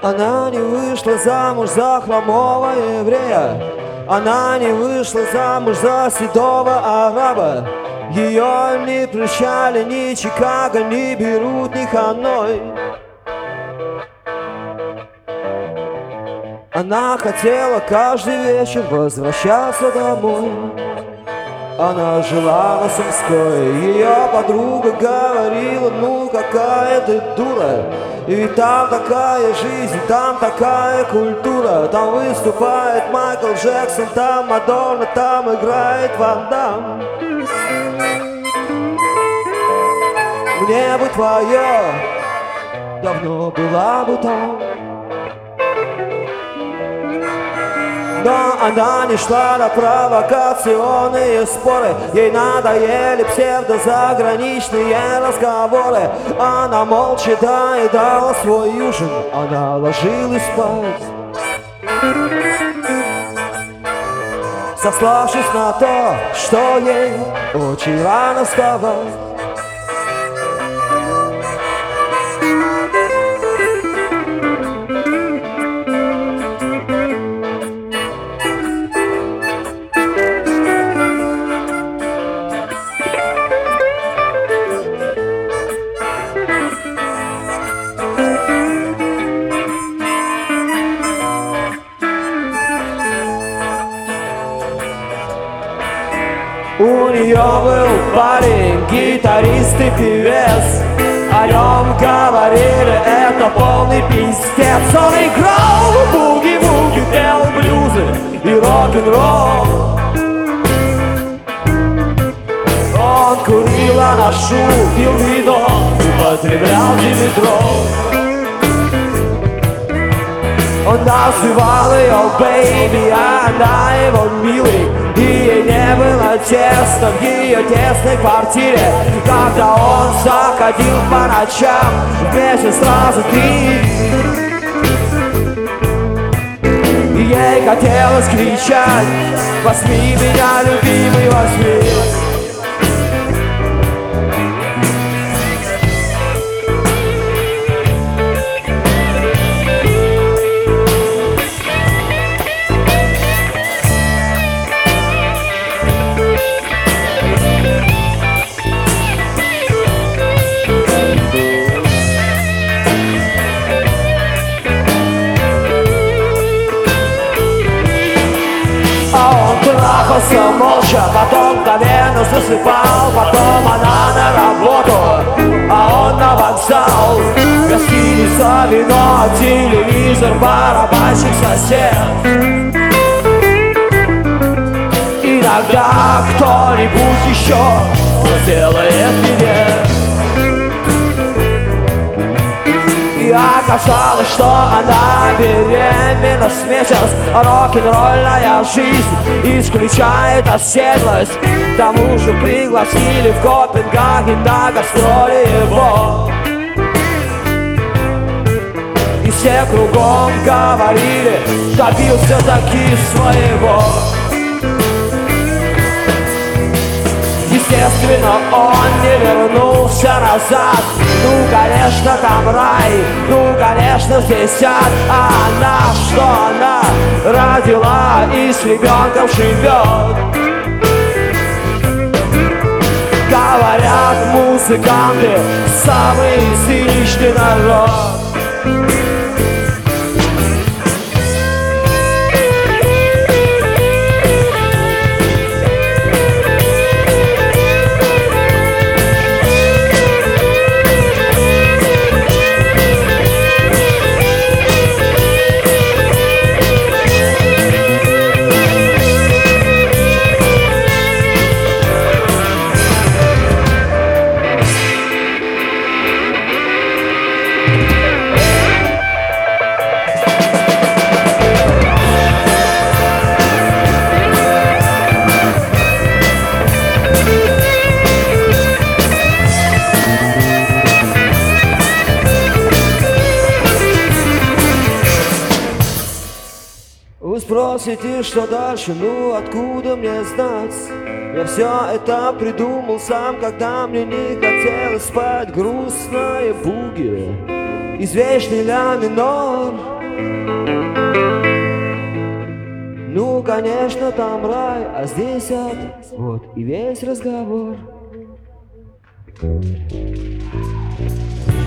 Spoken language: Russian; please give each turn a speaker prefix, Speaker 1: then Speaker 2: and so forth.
Speaker 1: Она не вышла замуж за хромого еврея, она не вышла замуж за седого араба. Ее не прощали ни Чикаго, ни Бейрут, ни Ханой. Она хотела каждый вечер возвращаться домой. Она жила на Сумской, ее подруга говорила: ну какая ты дура. И ведь там такая жизнь, там такая культура. Там выступает Майкл Джексон, там Мадонна, там играет Ван Дамм. Мне бы твое, давно была бы там. Но она не шла на провокационные споры. Ей надоели псевдозаграничные разговоры. Она молча доедала свой ужин, она ложилась спать, сославшись на то, что ей очень рано вставать. У нее был парень, гитарист и певец. О нем говорили, это полный пиздец. Он играл буги-вуги, пел блюзы и рок-н-ролл. Он курил анашу, пил вино, употреблял димедрол. Он называл ее бэйби, а она его милый. И ей не было тесно в ее тесной квартире. Когда он заходил по ночам, вместе сразу три. И ей хотелось кричать: возьми меня, любимый, возьми. Трахался молча, потом мгновенно засыпал. Потом она на работу, а он на вокзал. Гостиница, вино, телевизор, барабанщик, сосед. Иногда кто-нибудь еще сделает минет. И оказалось, что она беременна с месяц. Рок-н-ролльная жизнь исключает оседлость. К тому же пригласили в Копенгаген на гастроли его. И все кругом говорили: добился таки своего. Естественно, он не вернулся назад. Ну, конечно, там рай, ну, конечно, здесь ад. А она, что она родила и с ребенком живет. Говорят, музыканты самый циничный народ. Вы спросите, что дальше, ну откуда мне знать? Я все это придумал сам, когда мне не хотелось спать. Грустная буги, извечный ля минор. Ну, конечно, там рай, а здесь ад. Вот и весь разговор.